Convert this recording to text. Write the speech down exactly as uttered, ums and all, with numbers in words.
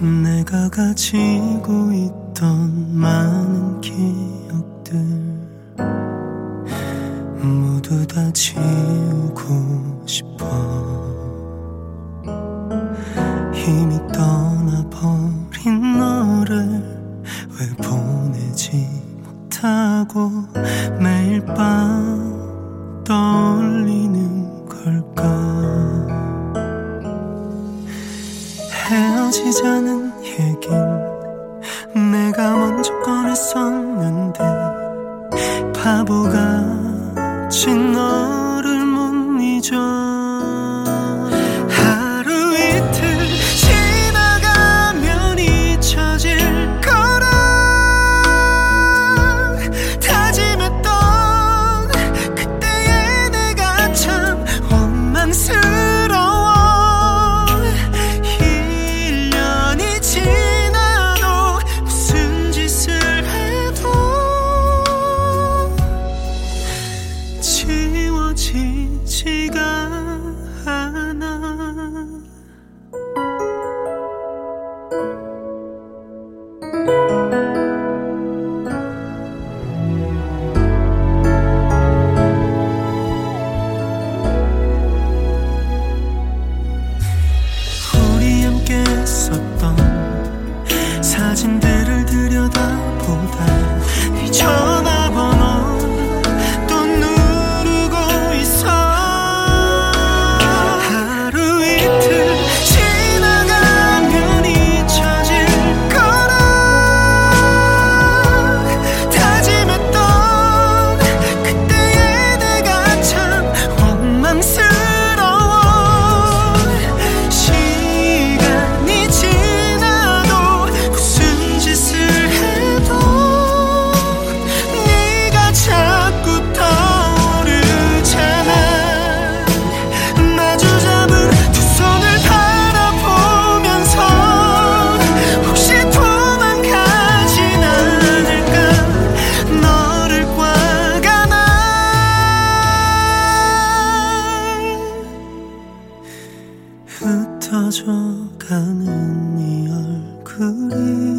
내가 가지고 있던 많은 기억들 모두 다 지우고 싶어. 이미 떠나버린 너를 왜 보내지 못하고 매일 밤 떠올리는 걸까. 헤어지자는 얘긴 내가 먼저 꺼냈었는데 바보같이 너를 못 잊어. 하루 이틀 지나가면 잊혀질 거라 다짐했던 그때의 내가 참 원망스러워. 일 년이 지나도 무슨 짓을 해도 지워지지가 않아. 우리 함께 썼던 사진들을 들여다보다 네 전화번호 또 누르고 있어. 하루 이틀 지나가면 잊혀질 거라 다짐했던 그때의 내가 참 원망스러워. 시간이 지나도 무슨 짓을 해도 네가 자꾸 떠오르잖아. 마주 잡은 두 손을 바라보면서 혹시 도망가진 않을까. 너를 꽉 안아 흩어져 가는 네 얼굴이